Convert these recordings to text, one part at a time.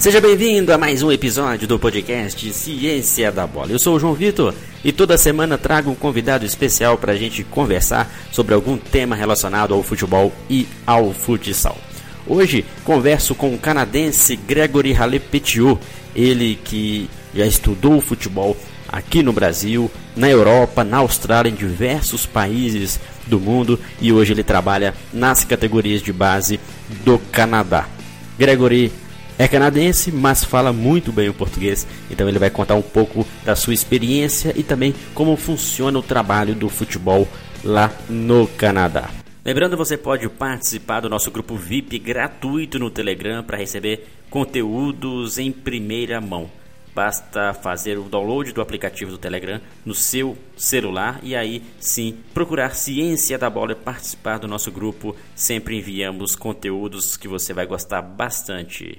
Seja bem-vindo a mais um episódio do podcast Ciência da Bola. Eu sou o João Vitor e toda semana trago um convidado especial para a gente conversar sobre algum tema relacionado ao futebol e ao futsal. Hoje converso com o canadense Gregory Halepetiot, ele que já estudou futebol aqui no Brasil, na Europa, na Austrália, em diversos países do mundo, e hoje ele trabalha nas categorias de base do Canadá. Gregory é canadense, mas fala muito bem o português, então ele vai contar um pouco da sua experiência e também como funciona o trabalho do futebol lá no Canadá. Lembrando, você pode participar do nosso grupo VIP gratuito no Telegram para receber conteúdos em primeira mão. Basta fazer o download do aplicativo do Telegram no seu celular e aí sim procurar Ciência da Bola e participar do nosso grupo. Sempre enviamos conteúdos que você vai gostar bastante.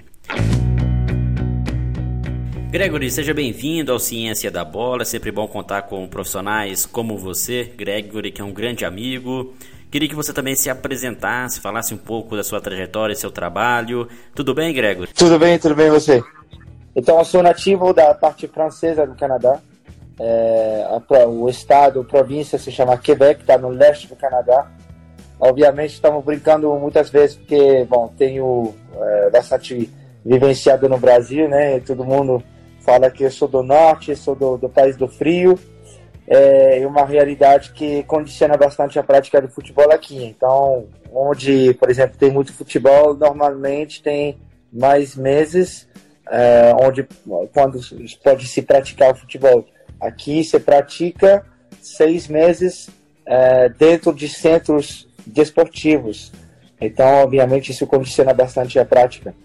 Gregory, seja bem-vindo ao Ciência da Bola. É sempre bom contar com profissionais como você, Gregory, que é um grande amigo. Queria que você também se apresentasse, falasse um pouco da sua trajetória e seu trabalho. Tudo bem, Gregory? Tudo bem você? Então, eu sou nativo da parte francesa do Canadá. O estado, a província se chama Quebec, está no leste do Canadá. Obviamente, estamos brincando muitas vezes porque, tenho bastante vivenciado no Brasil, né? Todo mundo fala que eu sou do norte, sou do país do frio. É uma realidade que condiciona bastante a prática do futebol aqui. Então, onde, por exemplo, tem muito futebol, normalmente tem mais meses quando pode se praticar o futebol. Aqui se pratica 6 meses dentro de centros desportivos. Então, obviamente, isso condiciona bastante a prática.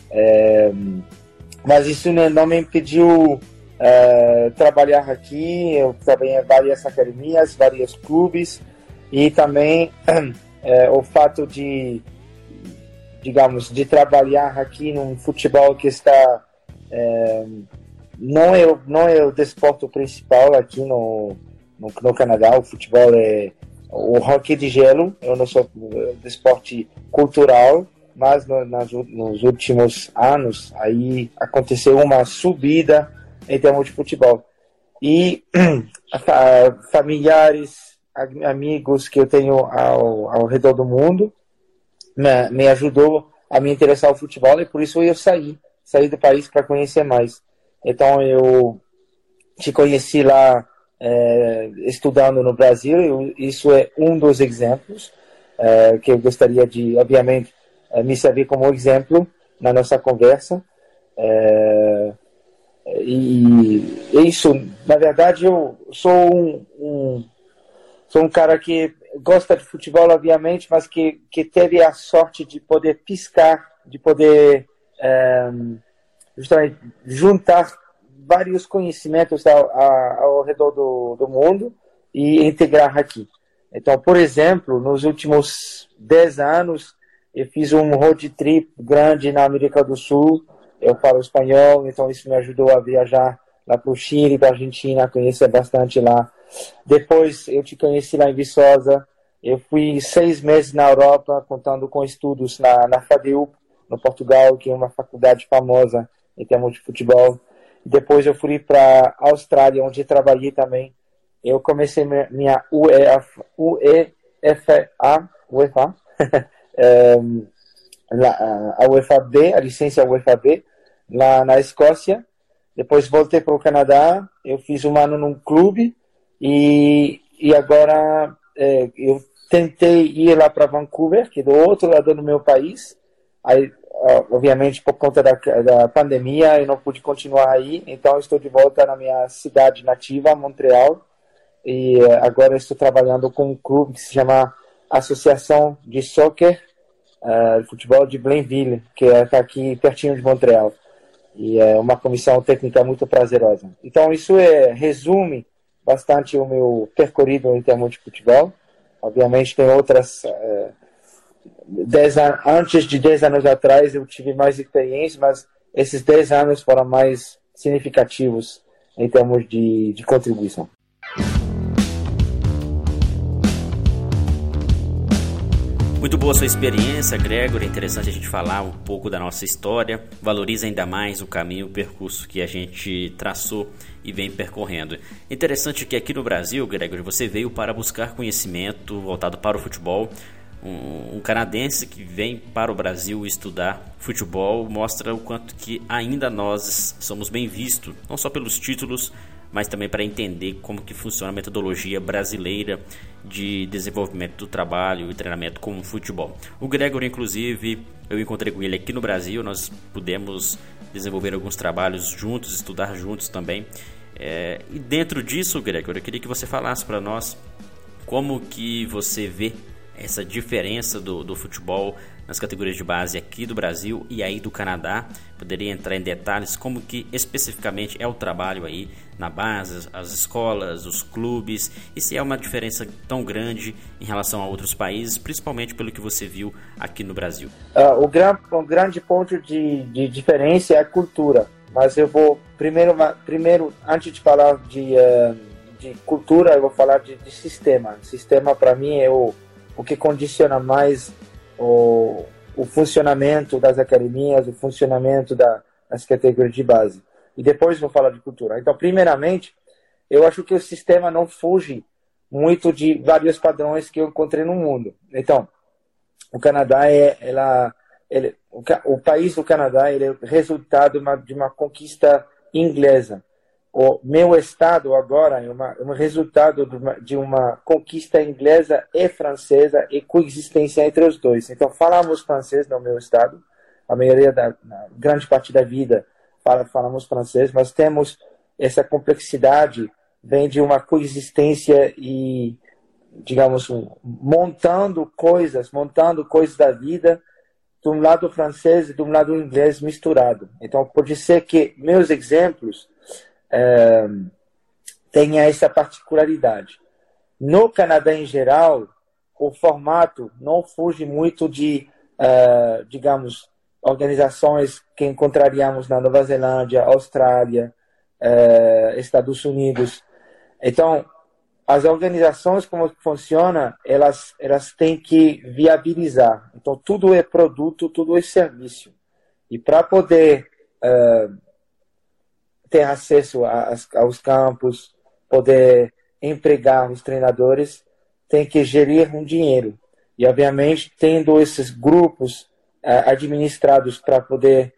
Mas isso não me impediu trabalhar aqui. Eu trabalhei em várias academias, vários clubes, e também o fato de trabalhar aqui num futebol que está não é o desporto principal aqui no Canadá. O futebol é o hóquei de gelo, é o nosso desporto cultural, mas nos últimos anos aí aconteceu uma subida em termos de futebol. E familiares, amigos que eu tenho ao redor do mundo me ajudou a me interessar ao futebol, e por isso eu saí do país para conhecer mais. Então eu te conheci lá estudando no Brasil, e isso é um dos exemplos que eu gostaria de, obviamente, me servir como exemplo na nossa conversa. E isso, na verdade, eu sou um cara que gosta de futebol, obviamente, mas que teve a sorte de poder de poder justamente juntar vários conhecimentos ao redor do mundo e integrar aqui. Então, por exemplo, nos últimos 10 anos, eu fiz um road trip grande na América do Sul. Eu falo espanhol, então isso me ajudou a viajar lá para o Chile, para a Argentina, conhecer bastante lá. Depois eu te conheci lá em Viçosa. Eu fui 6 meses na Europa, contando com estudos na FADEUP, no Portugal, que é uma faculdade famosa em termos de futebol. Depois eu fui para a Austrália, onde trabalhei também. Eu comecei minha UEFA, a UEFA-B, a licença UEFA-B, lá na Escócia. Depois voltei para o Canadá. Eu fiz um ano num clube e agora eu tentei ir lá para Vancouver, que é do outro lado do meu país. Aí, obviamente, por conta da pandemia, eu não pude continuar aí. Então, eu estou de volta na minha cidade nativa, Montreal. E agora estou trabalhando com um clube que se chama Associação de Soccer Futebol de Blainville, que está aqui pertinho de Montreal. E é uma comissão técnica muito prazerosa. Então, isso resume bastante o meu percorrido em termos de futebol. Obviamente, tem outras... antes de 10 anos atrás, eu tive mais experiência, mas esses 10 anos foram mais significativos em termos de contribuição. Muito boa a sua experiência, Gregory. É interessante a gente falar um pouco da nossa história, valoriza ainda mais o caminho, o percurso que a gente traçou e vem percorrendo. Interessante que aqui no Brasil, Gregory, você veio para buscar conhecimento voltado para o futebol. Um canadense que vem para o Brasil estudar futebol mostra o quanto que ainda nós somos bem vistos, não só pelos títulos, mas também para entender como que funciona a metodologia brasileira de desenvolvimento do trabalho e treinamento com o futebol. O Gregory, inclusive, eu encontrei com ele aqui no Brasil, nós pudemos desenvolver alguns trabalhos juntos, estudar juntos também. E dentro disso, Gregory, eu queria que você falasse para nós como que você vê essa diferença do futebol nas categorias de base aqui do Brasil e aí do Canadá. Poderia entrar em detalhes como que especificamente é o trabalho aí na base, as escolas, os clubes, e se é uma diferença tão grande em relação a outros países, principalmente pelo que você viu aqui no Brasil. O grande ponto de diferença é a cultura, mas eu vou primeiro antes de falar de cultura, eu vou falar de sistema. Sistema para mim é o que condiciona mais o funcionamento das academias, o funcionamento das categorias de base. E depois vou falar de cultura. Então, primeiramente, eu acho que o sistema não foge muito de vários padrões que eu encontrei no mundo. Então, o Canadá o país do Canadá ele é resultado de uma conquista inglesa. O meu estado agora é um resultado de uma conquista inglesa e francesa e coexistência entre os dois. Então, falamos francês no meu estado, a maioria grande parte da vida falamos francês, mas temos essa complexidade, vem de uma coexistência e, digamos, montando coisas da vida de um lado francês e de um lado inglês misturado. Então, pode ser que meus exemplos tenha essa particularidade. No Canadá em geral, o formato não foge muito de, digamos, organizações que encontraríamos na Nova Zelândia, Austrália, Estados Unidos. Então, as organizações, como funciona, elas têm que viabilizar. Então, tudo é produto, tudo é serviço. E para poder ter acesso aos campos, poder empregar os treinadores, tem que gerir um dinheiro. E, obviamente, tendo esses grupos administrados para poder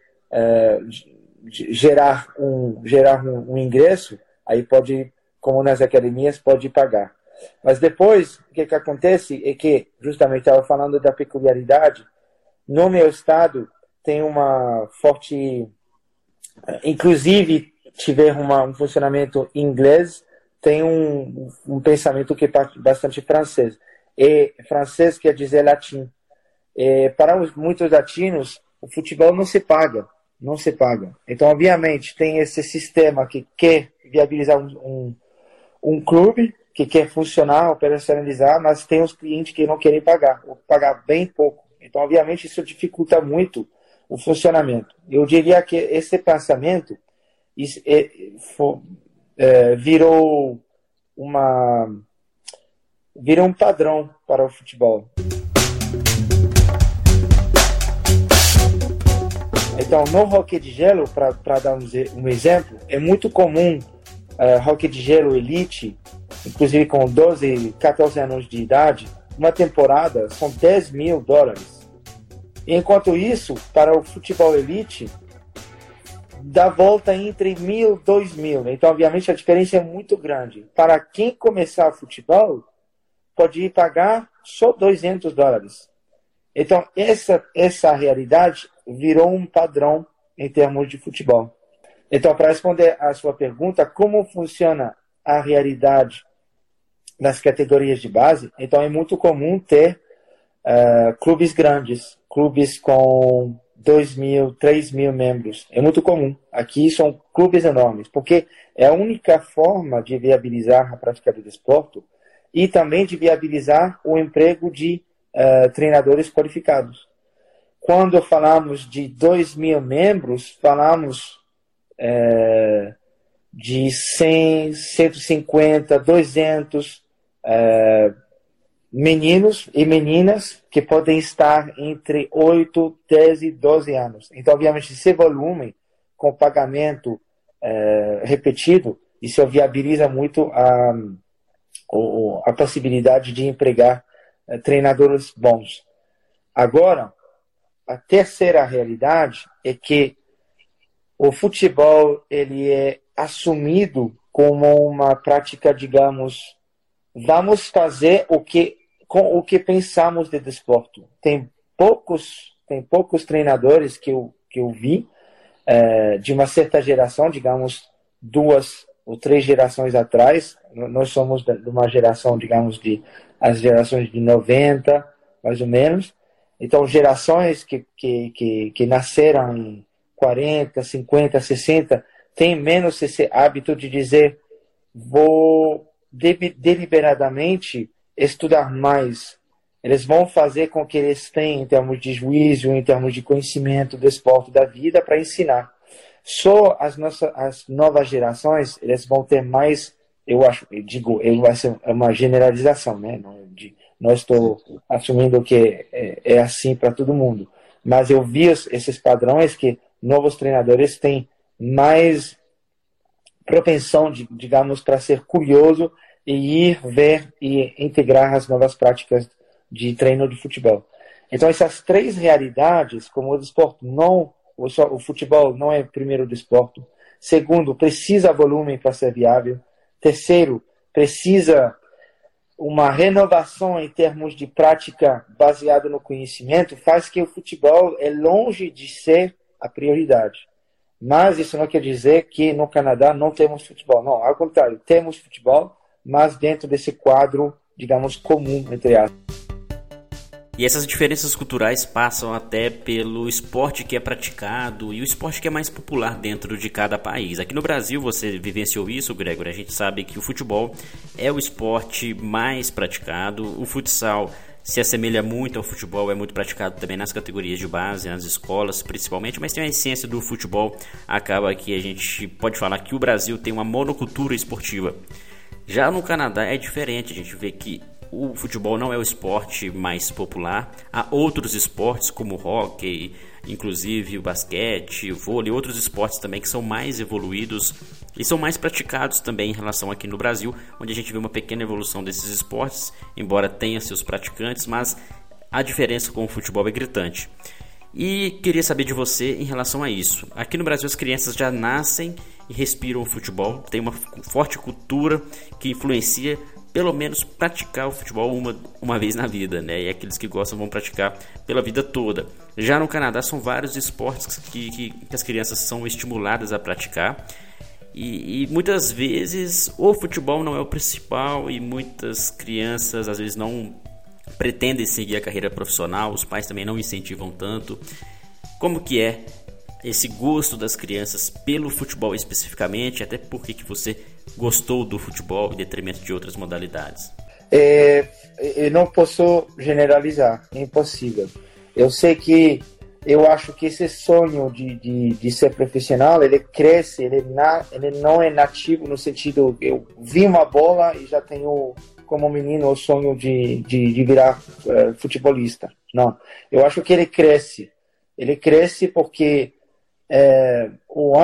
gerar um ingresso, aí pode, como nas academias, pode pagar. Mas depois, o que acontece é que, justamente, estava falando da peculiaridade, no meu estado tem uma forte, inclusive, tiver um funcionamento inglês, tem um pensamento que é bastante francês. E francês quer dizer latim. Para muitos latinos, o futebol não se paga. Então, obviamente, tem esse sistema que quer viabilizar um clube, que quer funcionar, operacionalizar, mas tem os clientes que não querem pagar, ou pagar bem pouco. Então, obviamente, isso dificulta muito o funcionamento. Eu diria que esse pensamento virou um padrão para o futebol. Então, no hóquei de gelo, para dar um exemplo, é muito comum hóquei de gelo elite, inclusive com 12, 14 anos de idade, uma temporada são $10.000. Enquanto isso, para o futebol elite, dá volta entre 1.000 e 2.000. Então, obviamente, a diferença é muito grande. Para quem começar futebol, pode ir pagar só $200. Então, essa realidade virou um padrão em termos de futebol. Então, para responder à sua pergunta, como funciona a realidade nas categorias de base? Então, é muito comum ter clubes grandes, clubes com 2.000, 3.000 membros. É muito comum. Aqui são clubes enormes, porque é a única forma de viabilizar a prática do desporto e também de viabilizar o emprego de treinadores qualificados. Quando falamos de 2.000 membros, falamos de 100, 150, 200 meninos e meninas que podem estar entre 8, 10 e 12 anos. Então, obviamente, esse volume com pagamento repetido, isso viabiliza muito a possibilidade de empregar treinadores bons. Agora, a terceira realidade é que o futebol ele é assumido como uma prática, digamos, vamos fazer com o que pensamos de desporto. Tem poucos treinadores que eu vi de uma certa geração, digamos, 2 ou 3 gerações atrás. Nós somos de uma geração, digamos, as gerações de 90, mais ou menos. Então, gerações que nasceram em 40, 50, 60, têm menos esse hábito de dizer vou deliberadamente estudar mais. Eles vão fazer com que eles tenham, em termos de juízo, em termos de conhecimento do esporte, da vida, para ensinar. Só as novas gerações, eles vão ter mais, eu acho, vai ser uma generalização, né? Não estou assumindo que é assim para todo mundo. Mas eu vi esses padrões que novos treinadores têm mais propensão, digamos, para ser curioso e ir ver e integrar as novas práticas de treino de futebol. Então, essas 3 realidades, como o desporto o futebol não é o primeiro desporto. Segundo, precisa volume para ser viável. Terceiro, precisa uma renovação em termos de prática baseada no conhecimento, faz que o futebol é longe de ser a prioridade. Mas isso não quer dizer que no Canadá não temos futebol. Não, ao contrário, temos futebol, mas dentro desse quadro, digamos, comum, entre aspas. E essas diferenças culturais passam até pelo esporte que é praticado e o esporte que é mais popular dentro de cada país. Aqui no Brasil, você vivenciou isso, Gregor, a gente sabe que o futebol é o esporte mais praticado, o futsal se assemelha muito ao futebol, é muito praticado também nas categorias de base, nas escolas principalmente, mas tem a essência do futebol, acaba que a gente pode falar que o Brasil tem uma monocultura esportiva. Já no Canadá é diferente, a gente vê que o futebol não é o esporte mais popular. Há outros esportes como o hóquei, inclusive o basquete, o vôlei, outros esportes também que são mais evoluídos e são mais praticados também em relação aqui no Brasil, onde a gente vê uma pequena evolução desses esportes, embora tenha seus praticantes, mas a diferença com o futebol é gritante. E queria saber de você em relação a isso. Aqui no Brasil as crianças já nascem e respiram o futebol, tem uma forte cultura que influencia pelo menos praticar o futebol uma vez na vida, né? E aqueles que gostam vão praticar pela vida toda. Já no Canadá são vários esportes que as crianças são estimuladas a praticar. E muitas vezes o futebol não é o principal e muitas crianças às vezes não pretendem seguir a carreira profissional, os pais também não incentivam tanto. Como que é esse gosto das crianças pelo futebol especificamente, até porque que você gostou do futebol em detrimento de outras modalidades? Eu não posso generalizar, é impossível. Eu sei que eu acho que esse sonho de ser profissional, ele cresce, ele não é nativo no sentido, eu vi uma bola e já tenho como menino o sonho de virar futebolista. Não, eu acho que ele cresce porque o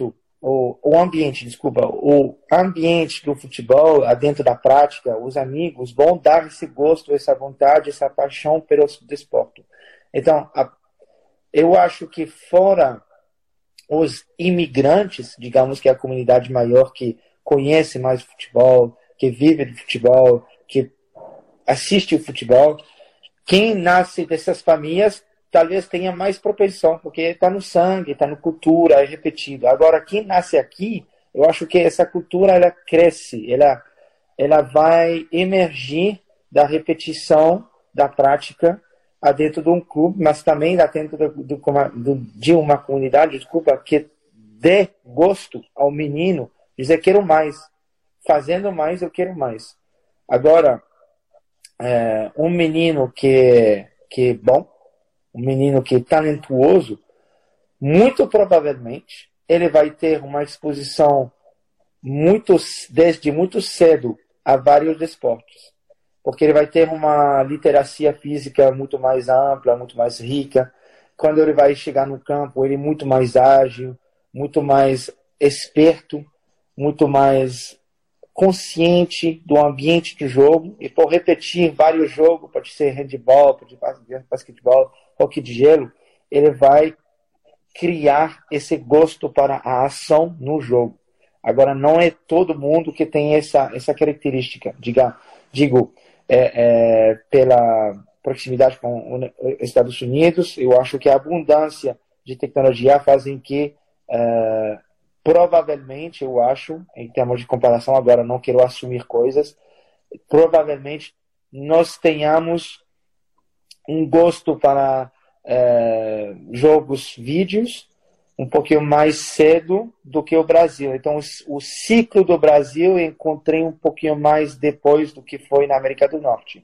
ambiente do futebol, dentro da prática, os amigos vão dar esse gosto, essa vontade, essa paixão pelo desporto. Então, eu acho que fora os imigrantes, digamos que é a comunidade maior que conhece mais futebol, que vive de futebol, que assiste o futebol, quem nasce dessas famílias talvez tenha mais propensão, porque está no sangue, está na cultura, é repetido. Agora, quem nasce aqui, eu acho que essa cultura ela cresce, ela vai emergir da repetição da prática dentro de um clube, mas também dentro de uma comunidade, que dê gosto ao menino, dizer quero mais, fazendo mais eu quero mais. Agora, um menino que é bom, um menino que é talentuoso, muito provavelmente ele vai ter uma exposição desde muito cedo a vários esportes. porque ele vai ter uma literacia física muito mais ampla, muito mais rica. Quando ele vai chegar no campo, ele é muito mais ágil, muito mais esperto, muito mais consciente do ambiente de jogo. E por repetir vários jogos, pode ser handball, pode ser basquetebol, hockey de gelo, ele vai criar esse gosto para a ação no jogo. Agora, não é todo mundo que tem essa característica. Digo, pela proximidade com os Estados Unidos, eu acho que a abundância de tecnologia fazem que, provavelmente, eu acho, em termos de comparação, agora não quero assumir coisas, provavelmente nós tenhamos um gosto para jogos, vídeos, um pouquinho mais cedo do que o Brasil. Então, o ciclo do Brasil eu encontrei um pouquinho mais depois do que foi na América do Norte.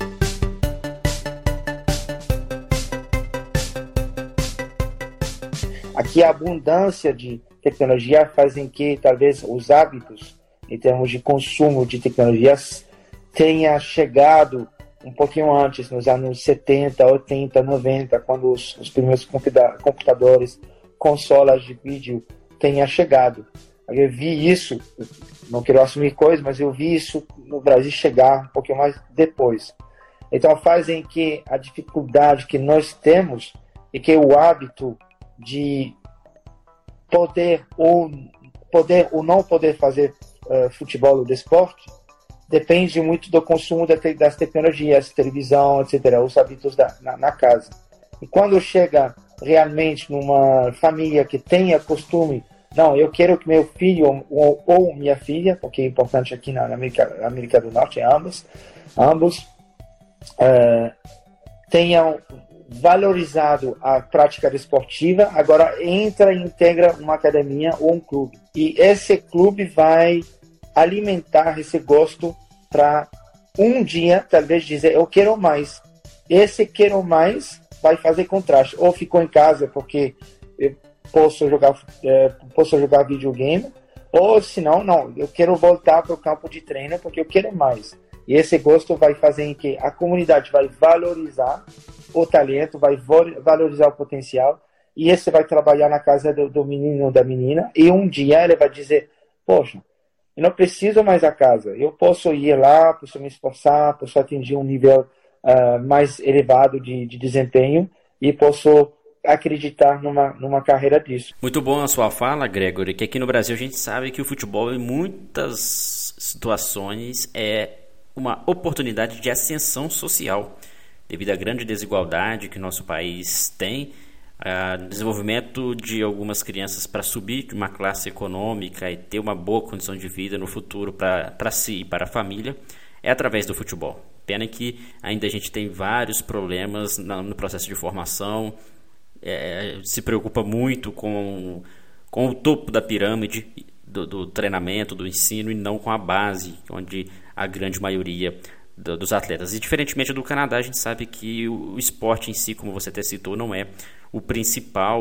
Aqui a abundância de tecnologia faz com que talvez os hábitos em termos de consumo de tecnologias tenha chegado um pouquinho antes, nos anos 70, 80, 90, quando os primeiros computadores, consolas de vídeo tenha chegado. Eu vi isso, não quero assumir coisas, mas eu vi isso no Brasil chegar um pouquinho mais depois. Então fazem que a dificuldade que nós temos e que o hábito de poder ou não poder fazer futebol ou desporto depende muito do consumo das tecnologias, televisão, etc., os hábitos na casa. E quando chega realmente numa família que tenha costume, não, eu quero que meu filho ou minha filha, porque é importante aqui na América do Norte, ambos tenham valorizado a prática desportiva, agora entra e integra uma academia ou um clube. E esse clube vai alimentar esse gosto para um dia, talvez, dizer, eu quero mais. Esse quero mais vai fazer contraste. Ou ficou em casa porque eu posso jogar videogame, ou se não, eu quero voltar para o campo de treino porque eu quero mais. E esse gosto vai fazer com que a comunidade vai valorizar o talento, vai valorizar o potencial, e esse vai trabalhar na casa do menino ou da menina, e um dia ele vai dizer, poxa, eu não preciso mais da casa, eu posso ir lá, posso me esforçar, posso atingir um nível mais elevado de desempenho, e posso acreditar numa carreira disso. Muito bom a sua fala, Gregory, que aqui no Brasil a gente sabe que o futebol em muitas situações é uma oportunidade de ascensão social, devido à grande desigualdade que nosso país tem, desenvolvimento de algumas crianças para subir de uma classe econômica e ter uma boa condição de vida no futuro para si e para a família, é através do futebol. Pena que ainda a gente tem vários problemas no processo de formação, se preocupa muito com o topo da pirâmide do treinamento, do ensino, e não com a base, onde a grande maioria dos atletas. E diferentemente do Canadá, a gente sabe que o esporte em si, como você até citou, não é o principal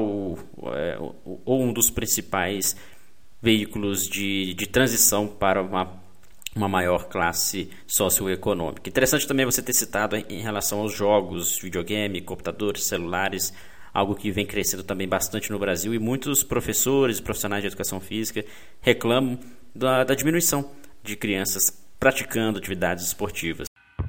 ou um dos principais veículos de transição para uma maior classe socioeconômica. Interessante também você ter citado em relação aos jogos, videogame, computadores, celulares, algo que vem crescendo também bastante no Brasil, e muitos professores, profissionais de educação física reclamam da diminuição de crianças praticando atividades esportivas.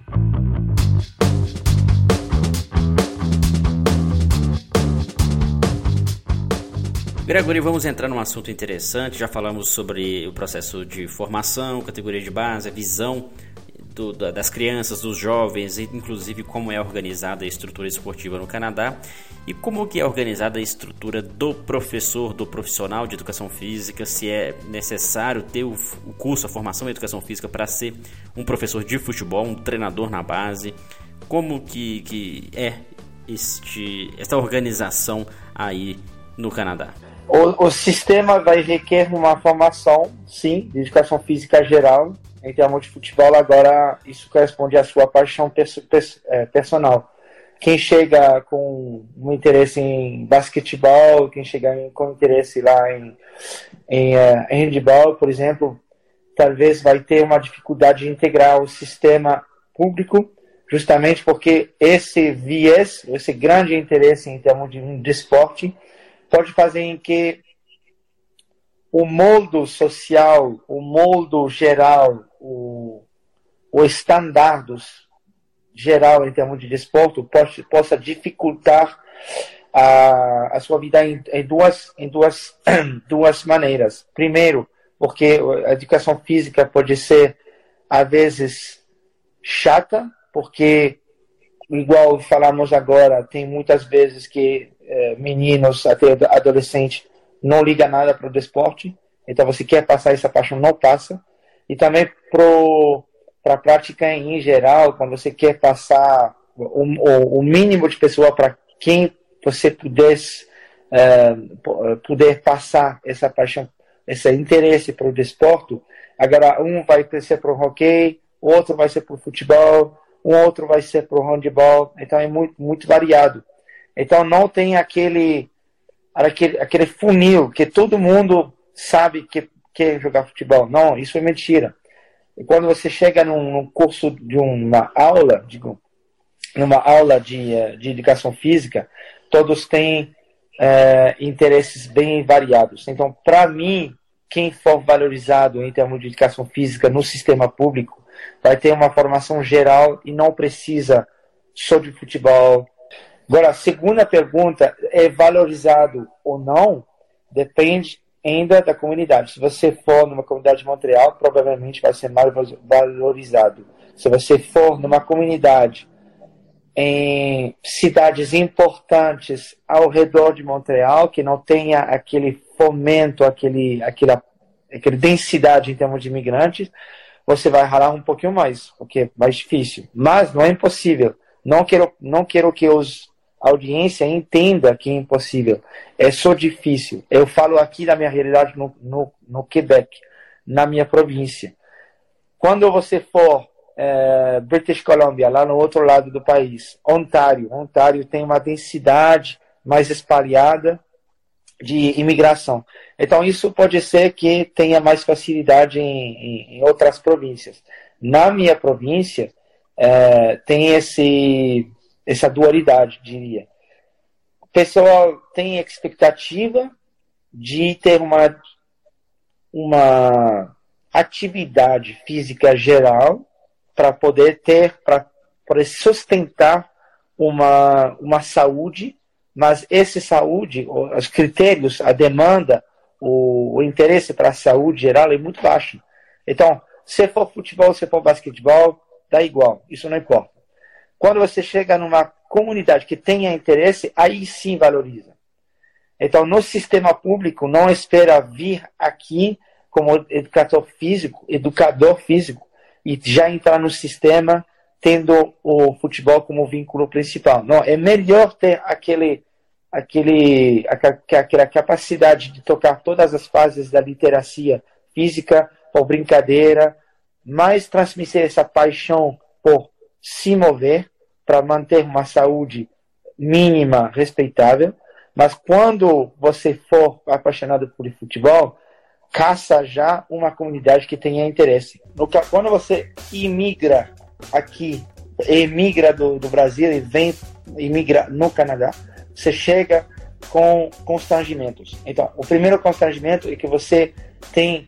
Gregory, vamos entrar num assunto interessante. Já falamos sobre o processo de formação, categoria de base, a visão das crianças, dos jovens, inclusive como é organizada a estrutura esportiva no Canadá e como que é organizada a estrutura do professor, do profissional de educação física, se é necessário ter o curso, a formação em educação física para ser um professor de futebol, um treinador na base, como que é esta organização aí no Canadá? O sistema vai requer uma formação, sim, de educação física geral, em termos de futebol. Agora, isso corresponde à sua paixão personal. Quem chega com um interesse em basquetebol, quem chega com interesse lá em handball, por exemplo, talvez vai ter uma dificuldade de integrar o sistema público, justamente porque esse viés, esse grande interesse em termos de esporte, pode fazer em que o molde social, o molde geral, o standardos geral em termos de desporto possa dificultar a sua vida em duas maneiras. Primeiro, porque a educação física pode ser, às vezes, chata, porque, igual falamos agora, tem muitas vezes que meninos, até adolescentes, não ligam nada para o desporte, então você quer passar essa paixão, não passa. E também para a prática em geral, quando você quer passar o mínimo de pessoa para quem você puder passar essa paixão, esse interesse para o desporto. Agora, um vai ser para o hockey, outro vai ser para o futebol, um outro vai ser para o handebol. Então, é muito, muito variado. Então, não tem aquele funil que todo mundo sabe que quer jogar futebol. Não, isso é mentira. E quando você chega num curso de uma aula, de educação física, todos têm interesses bem variados. Então, para mim, quem for valorizado em termos de educação física no sistema público vai ter uma formação geral e não precisa só de futebol. Agora, a segunda pergunta, é valorizado ou não? Depende ainda da comunidade. Se você for numa comunidade de Montreal, provavelmente vai ser mais valorizado. Se você for numa comunidade em cidades importantes ao redor de Montreal, que não tenha aquele fomento, aquela densidade em termos de imigrantes, você vai ralar um pouquinho mais, porque é mais difícil. Mas não é impossível. Não quero que a audiência entenda que é impossível. É só difícil. Eu falo aqui da minha realidade no Quebec, na minha província. Quando você for British Columbia, lá no outro lado do país, Ontário tem uma densidade mais espalhada de imigração. Então, isso pode ser que tenha mais facilidade em outras províncias. Na minha província, tem essa dualidade, diria. O pessoal tem expectativa de ter uma atividade física geral para poder sustentar uma saúde, mas essa saúde, os critérios, a demanda, o interesse para a saúde geral é muito baixo. Então, se for futebol, se for basquetebol, dá igual, isso não importa. Quando você chega numa comunidade que tenha interesse, aí sim valoriza. Então, no sistema público, não espera vir aqui como educador físico, e já entrar no sistema tendo o futebol como vínculo principal. Não, é melhor ter aquela capacidade de tocar todas as fases da literacia física por brincadeira, mais transmitir essa paixão por se mover, para manter uma saúde mínima, respeitável. Mas quando você for apaixonado por futebol, caça já uma comunidade que tenha interesse. Quando você emigra do Brasil e imigra no Canadá, você chega com constrangimentos. Então, o primeiro constrangimento é que você tem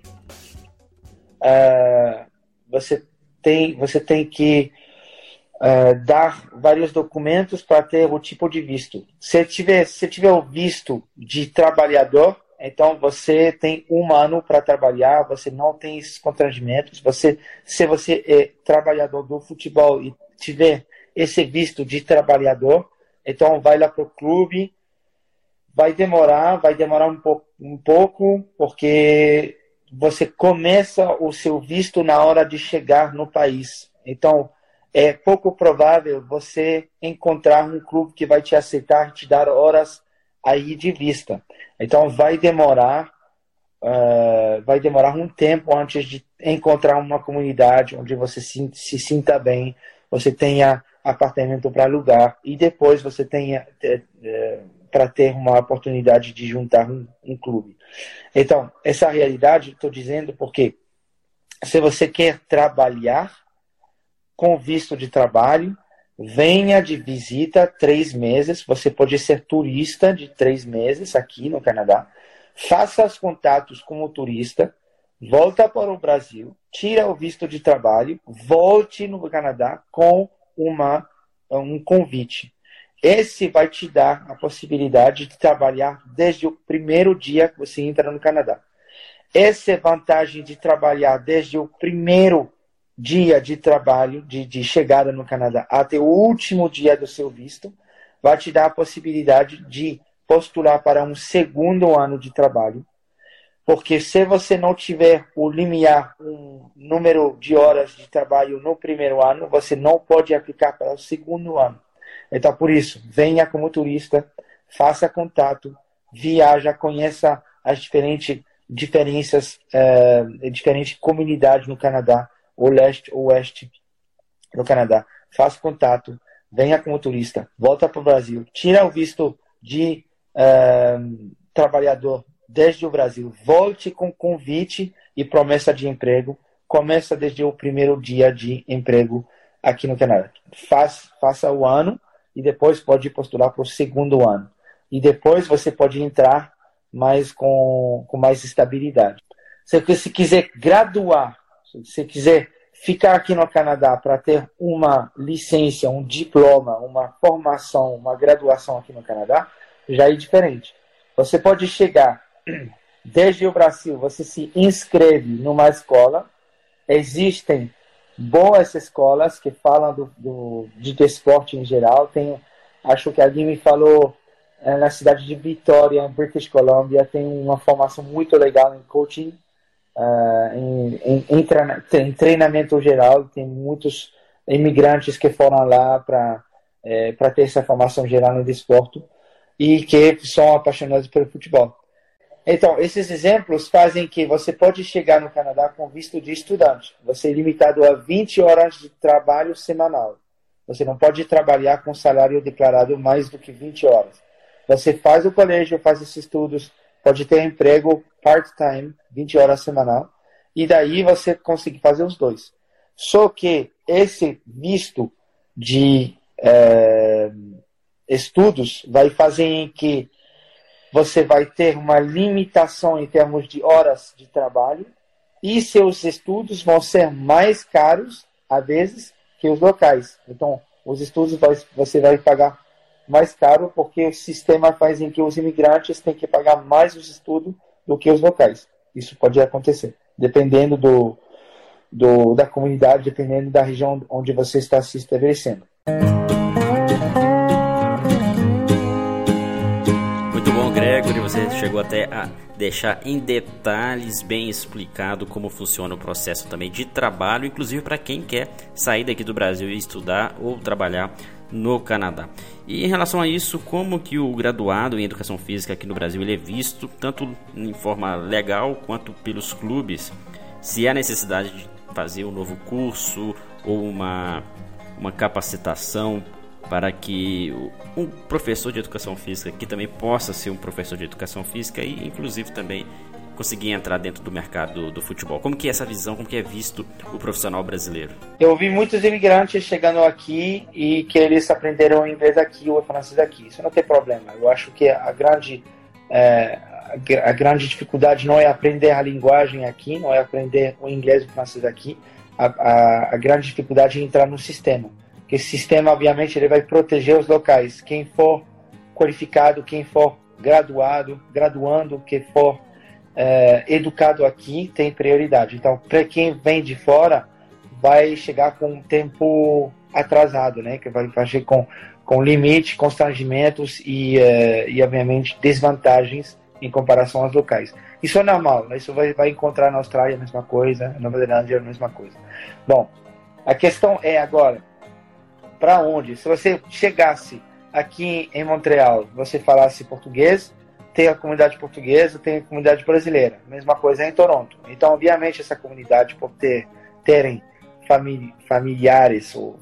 que dar vários documentos para ter o tipo de visto. Se tiver o visto de trabalhador, então você tem 1 ano para trabalhar, você não tem esses constrangimentos. Se você é trabalhador do futebol e tiver esse visto de trabalhador, então vai lá para o clube, vai demorar um pouco, porque você começa o seu visto na hora de chegar no país. Então, é pouco provável você encontrar um clube que vai te aceitar, te dar horas aí de vista. Então, vai demorar um tempo antes de encontrar uma comunidade onde você se sinta bem, você tenha apartamento para alugar e depois você tenha para ter uma oportunidade de juntar um clube. Então, essa realidade, estou dizendo porque se você quer trabalhar, com visto de trabalho, venha de visita 3 meses, você pode ser turista de 3 meses aqui no Canadá, faça os contatos como turista, volta para o Brasil, tira o visto de trabalho, volte no Canadá com um convite. Esse vai te dar a possibilidade de trabalhar desde o primeiro dia que você entra no Canadá. Essa é a vantagem de trabalhar desde o primeiro dia de trabalho, de chegada no Canadá, até o último dia do seu visto, vai te dar a possibilidade de postular para um segundo ano de trabalho. Porque se você não tiver o limiar, um número de horas de trabalho no primeiro ano, você não pode aplicar para o segundo ano. Então, por isso, venha como turista, faça contato, viaja, conheça as diferentes comunidades no Canadá, o leste, o oeste no Canadá. Faça contato, venha como turista, volta para o Brasil, tira o visto de trabalhador desde o Brasil, volte com convite e promessa de emprego, começa desde o primeiro dia de emprego aqui no Canadá. Faça o ano e depois pode postular para o segundo ano. E depois você pode entrar com mais estabilidade. Se você quiser graduar, se você quiser ficar aqui no Canadá para ter uma licença, um diploma, uma formação, uma graduação aqui no Canadá, já é diferente. Você pode chegar desde o Brasil, você se inscreve numa escola. Existem boas escolas que falam de desporto em geral. Acho que alguém me falou na cidade de Vitória, em British Columbia, tem uma formação muito legal em coaching, em treinamento geral. Tem muitos imigrantes que foram lá para ter essa formação geral no desporto e que são apaixonados pelo futebol. Então, esses exemplos fazem que você pode chegar no Canadá com visto de estudante. Você é limitado a 20 horas de trabalho semanal. Você não pode trabalhar com salário declarado mais do que 20 horas. Você faz o colégio, faz esses estudos, pode ter emprego part-time, 20 horas semanal, e daí você consegue fazer os dois. Só que esse visto de estudos vai fazer em que você vai ter uma limitação em termos de horas de trabalho e seus estudos vão ser mais caros, às vezes, que os locais. Então, os estudos você vai pagar mais caro porque o sistema faz em que os imigrantes têm que pagar mais os estudos do que os locais. Isso pode acontecer, dependendo da comunidade, dependendo da região onde você está se estabelecendo. Gregory, você chegou até a deixar em detalhes bem explicado como funciona o processo também de trabalho, inclusive para quem quer sair daqui do Brasil e estudar ou trabalhar no Canadá. E em relação a isso, como que o graduado em Educação Física aqui no Brasil ele é visto, tanto em forma legal quanto pelos clubes, se há necessidade de fazer um novo curso ou uma capacitação para que um professor de educação física que também possa ser um professor de educação física e inclusive também conseguir entrar dentro do mercado do futebol. Como que é essa visão, como que é visto o profissional brasileiro? Eu vi muitos imigrantes chegando aqui e que eles aprenderam inglês aqui ou francês aqui. Isso não tem problema. Eu acho que a grande dificuldade não é aprender a linguagem aqui, não é aprender o inglês e o francês aqui. A grande dificuldade é entrar no sistema. Porque esse sistema, obviamente, ele vai proteger os locais. Quem for qualificado, quem for graduando, quem for educado aqui, tem prioridade. Então, para quem vem de fora, vai chegar com um tempo atrasado, né? Que vai chegar com limites, constrangimentos e, obviamente, desvantagens em comparação aos locais. Isso é normal, né? Isso vai encontrar na Austrália a mesma coisa, na Nova Zelândia a mesma coisa. Bom, a questão é agora, para onde? Se você chegasse aqui em Montreal, você falasse português, tem a comunidade portuguesa, tem a comunidade brasileira. Mesma coisa em Toronto. Então, obviamente, essa comunidade, por terem familiares, ou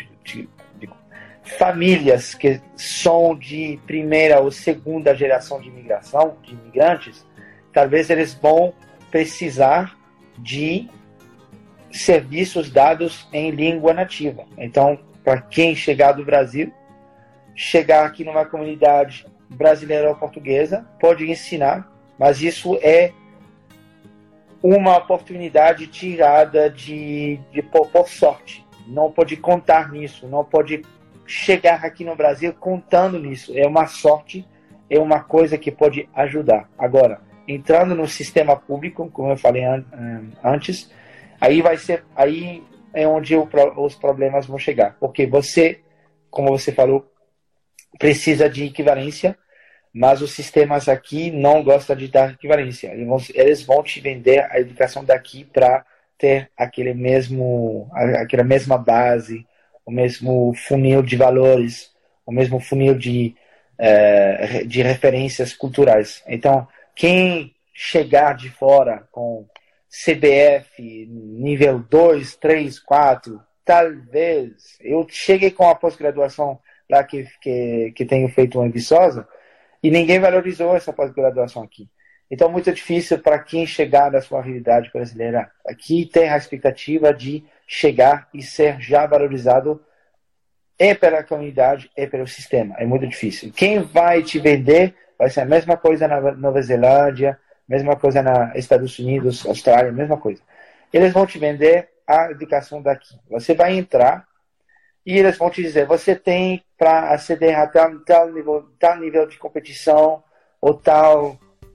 famílias que são de primeira ou segunda geração de imigração, de imigrantes, talvez eles vão precisar de serviços dados em língua nativa. Então, para quem chegar do Brasil, chegar aqui numa comunidade brasileira ou portuguesa, pode ensinar, mas isso é uma oportunidade tirada por sorte. Não pode contar nisso, não pode chegar aqui no Brasil contando nisso. É uma sorte, é uma coisa que pode ajudar. Agora, entrando no sistema público, como eu falei antes, aí é onde os problemas vão chegar. Porque você, como você falou, precisa de equivalência, mas os sistemas aqui não gostam de dar equivalência. Eles vão te vender a educação daqui para ter aquela mesma base, o mesmo funil de valores, o mesmo funil de referências culturais. Então, quem chegar de fora com CBF, nível 2, 3, 4, talvez. Eu cheguei com a pós-graduação lá que tenho feito em Viçosa e ninguém valorizou essa pós-graduação aqui. Então, muito difícil para quem chegar na sua realidade brasileira. Aqui tem a expectativa de chegar e ser já valorizado pela comunidade e pelo sistema. É muito difícil. Quem vai te vender vai ser a mesma coisa na Nova Zelândia, mesma coisa nos Estados Unidos, Austrália, mesma coisa. Eles vão te vender a educação daqui. Você vai entrar e eles vão te dizer, você tem para aceder a tal nível de competição ou tal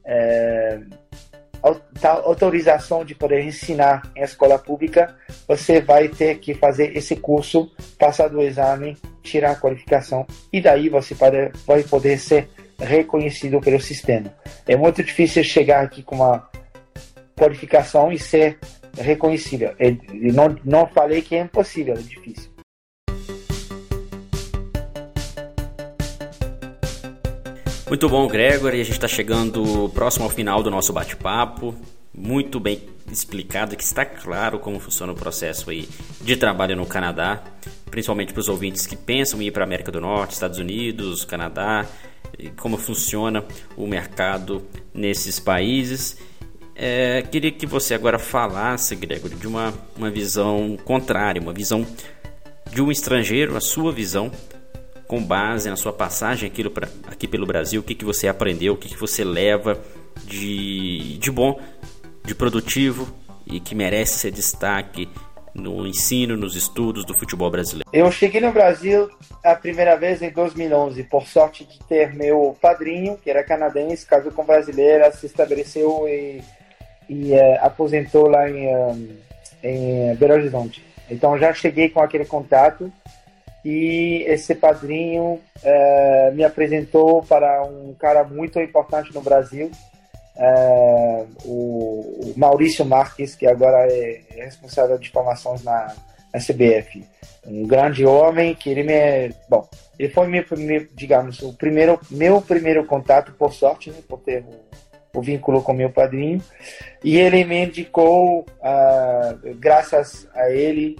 autorização de poder ensinar em escola pública, você vai ter que fazer esse curso, passar do exame, tirar a qualificação e daí você vai poder ser reconhecido pelo sistema. É muito difícil chegar aqui com uma qualificação e ser reconhecível. Não falei que é impossível, é difícil. Muito bom, Gregory. A gente está chegando próximo ao final do nosso bate-papo. Muito bem explicado, que está claro como funciona o processo aí de trabalho no Canadá, principalmente para os ouvintes que pensam em ir para a América do Norte, Estados Unidos, Canadá, e como funciona o mercado nesses países. Queria que você agora falasse, Gregory, de uma visão contrária, uma visão de um estrangeiro, a sua visão, com base na sua passagem aqui pelo Brasil, o que você aprendeu, o que você leva de bom, de produtivo e que merece ser destaque no ensino, nos estudos do futebol brasileiro. Eu cheguei no Brasil a primeira vez em 2011, por sorte de ter meu padrinho, que era canadense, casou com brasileira, se estabeleceu e aposentou lá em Belo Horizonte. Então já cheguei com aquele contato e esse padrinho me apresentou para um cara muito importante no Brasil, o Maurício Marques, que agora é responsável de formações na CBF. Um grande homem que ele foi digamos, meu primeiro contato, por sorte, né, por ter o vínculo com meu padrinho, e ele me indicou, graças a ele,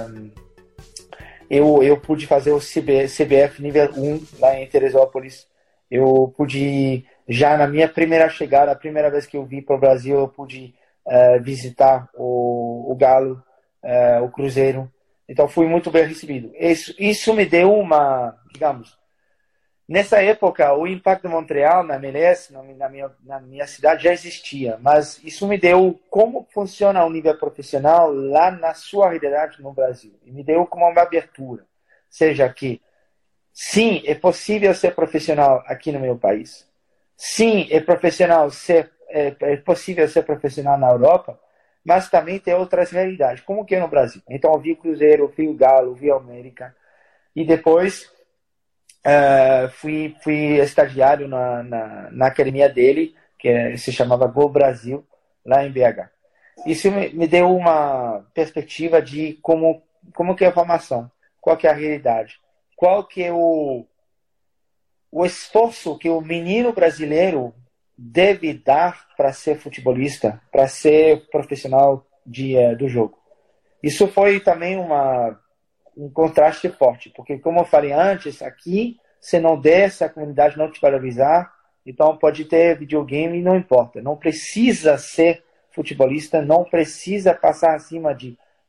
eu pude fazer o CBF nível 1 lá em Teresópolis. Eu pude, já na minha primeira chegada, a primeira vez que eu vim para o Brasil, eu pude visitar o Galo, o Cruzeiro. Então fui muito bem recebido. Isso me deu digamos, nessa época o Impact de Montreal, na MLS, na minha cidade já existia, mas isso me deu como funciona o nível profissional lá na sua realidade no Brasil. E me deu como uma abertura. Seja que, sim, é possível ser profissional aqui no meu país. Sim, é possível ser profissional na Europa, mas também tem outras realidades, como que é no Brasil. Então eu vi o Cruzeiro, eu vi o Galo, eu vi o América, e depois fui estagiário na academia dele, que se chamava Go Brasil, lá em BH. Isso me deu uma perspectiva de como que é a formação, qual que é a realidade, qual que é o esforço que o menino brasileiro deve dar para ser futebolista, para ser profissional do jogo. Isso foi também um contraste forte, porque, como eu falei antes, aqui, se não der, se a comunidade não te valorizar, então pode ter videogame, não importa. Não precisa ser futebolista, não precisa passar acima de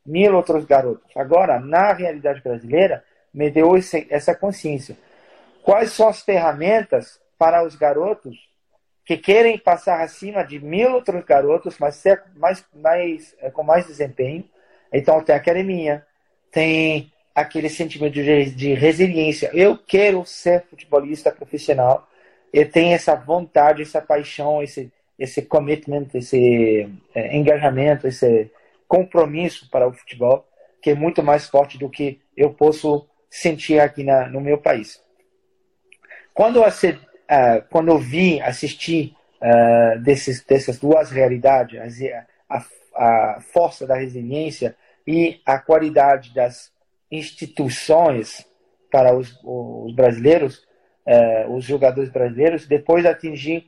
1000 outros garotos. Agora, na realidade brasileira, me deu essa consciência. Quais são as ferramentas para os garotos que querem passar acima de 1000 outros garotos, mas com mais desempenho? Então, tem academia, tem aquele sentimento de resiliência. Eu quero ser futebolista profissional. Eu tenho essa vontade, essa paixão, esse commitment, esse engajamento, esse compromisso para o futebol, que é muito mais forte do que eu posso sentir aqui no meu país. Quando eu assisti dessas duas realidades, a força da resiliência e a qualidade das instituições para os brasileiros, os jogadores brasileiros, depois atingi,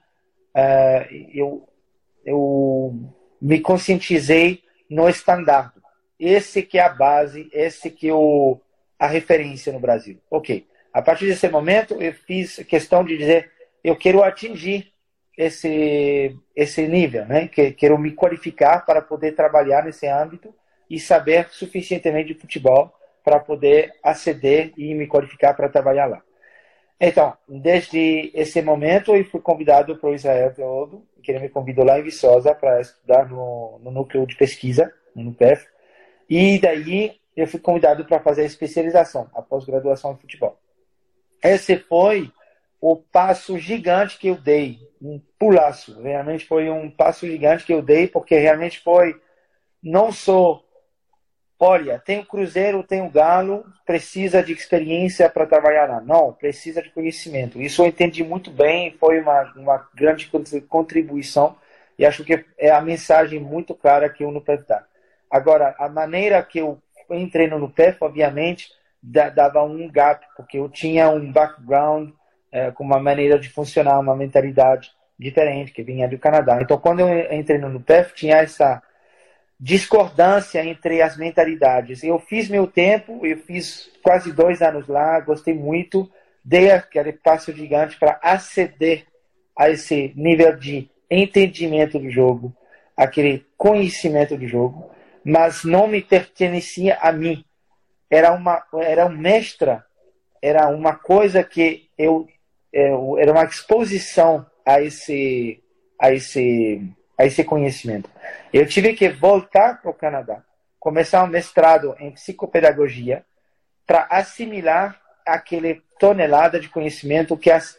eu me conscientizei no estandarte. Esse que é a base, esse que é a referência no Brasil. Ok. A partir desse momento, eu fiz questão de dizer, eu quero atingir esse nível, né? Quero me qualificar para poder trabalhar nesse âmbito e saber suficientemente de futebol para poder aceder e me qualificar para trabalhar lá. Então, desde esse momento, eu fui convidado para o Israel Teodo, que ele me convidou lá em Viçosa para estudar no núcleo de pesquisa, no NUPEF, e daí eu fui convidado para fazer a especialização, a pós-graduação em futebol. Esse foi o passo gigante que eu dei, um pulaço, realmente foi um passo gigante que eu dei, porque realmente foi não só, olha, tem o Cruzeiro, tem o Galo, precisa de experiência para trabalhar lá. Não, precisa de conhecimento. Isso eu entendi muito bem, foi uma grande contribuição e acho que é a mensagem muito clara que o NUPEF dá. Agora, a maneira que eu entrei no NUPEF, obviamente, dava um gap, porque eu tinha um background com uma maneira de funcionar, uma mentalidade diferente, que vinha do Canadá. Então, quando eu entrei no NUPEF, tinha essa discordância entre as mentalidades. Eu fiz meu tempo, eu fiz quase 2 anos lá, gostei muito, dei aquele passo gigante para aceder a esse nível de entendimento do jogo, aquele conhecimento do jogo, mas não me pertencia a mim. Era um extra, era uma coisa que era uma exposição a esse conhecimento. Eu tive que voltar para o Canadá, começar um mestrado em psicopedagogia para assimilar aquele tonelada de conhecimento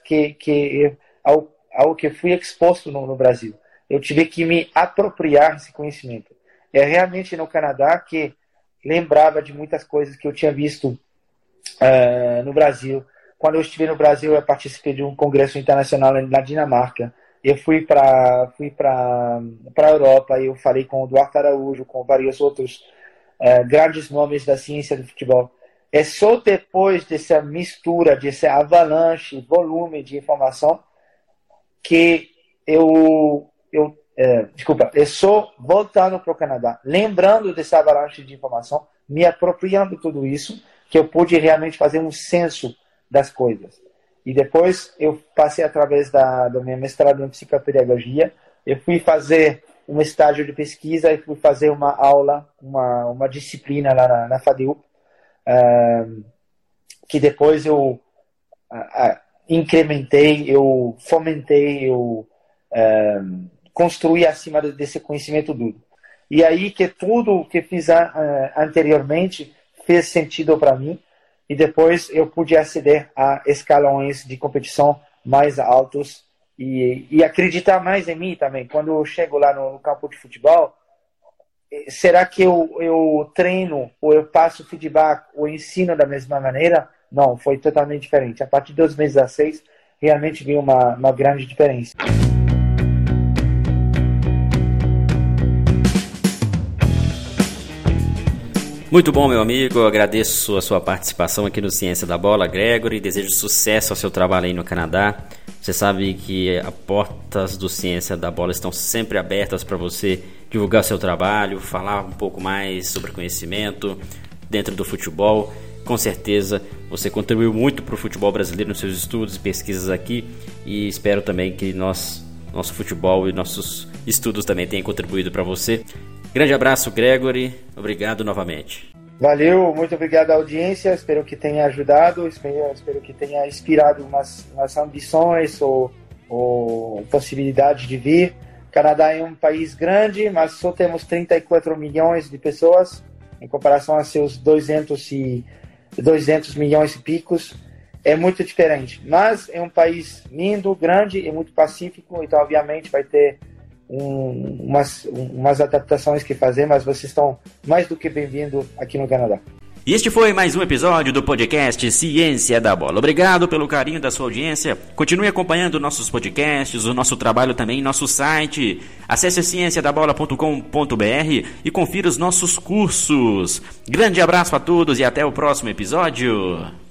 ao que fui exposto no Brasil. Eu tive que me apropriar desse conhecimento. É realmente no Canadá que lembrava de muitas coisas que eu tinha visto no Brasil. Quando eu estive no Brasil, eu participei de um congresso internacional na Dinamarca. Eu fui para a Europa e eu falei com o Duarte Araújo, com vários outros grandes nomes da ciência do futebol. É só depois dessa mistura, dessa avalanche, volume de informação, que eu só voltando para o Canadá, lembrando dessa avalanche de informação, me apropriando de tudo isso, que eu pude realmente fazer um senso das coisas. E depois eu passei através do meu mestrado em psicopedagogia, eu fui fazer um estágio de pesquisa e fui fazer uma aula, uma disciplina lá na FADEUP, que depois eu incrementei, eu fomentei, eu construí acima desse conhecimento duro. E aí que tudo que fiz anteriormente fez sentido para mim, e depois eu pude aceder a escalões de competição mais altos e acreditar mais em mim também. Quando eu chego lá no campo de futebol, será que eu treino, ou eu passo feedback, ou ensino da mesma maneira? Não, foi totalmente diferente. A partir de 2016, realmente vi uma grande diferença. Muito bom, meu amigo, eu agradeço a sua participação aqui no Ciência da Bola, Gregory, desejo sucesso ao seu trabalho aí no Canadá. Você sabe que as portas do Ciência da Bola estão sempre abertas para você divulgar seu trabalho, falar um pouco mais sobre conhecimento dentro do futebol. Com certeza você contribuiu muito para o futebol brasileiro nos seus estudos e pesquisas aqui, e espero também que nosso futebol e nossos estudos também tenham contribuído para você. Grande abraço, Gregory. Obrigado novamente. Valeu, muito obrigado à audiência. Espero que tenha ajudado, espero que tenha inspirado umas ambições ou possibilidade de vir. O Canadá é um país grande, mas só temos 34 milhões de pessoas em comparação a seus 200 milhões e picos. É muito diferente, mas é um país lindo, grande e muito pacífico, então obviamente vai ter umas adaptações que fazer, mas vocês estão mais do que bem-vindos aqui no Canadá. E este foi mais um episódio do podcast Ciência da Bola. Obrigado pelo carinho da sua audiência. Continue acompanhando nossos podcasts, o nosso trabalho também em nosso site. Acesse cienciadabola.com.br e confira os nossos cursos. Grande abraço a todos e até o próximo episódio.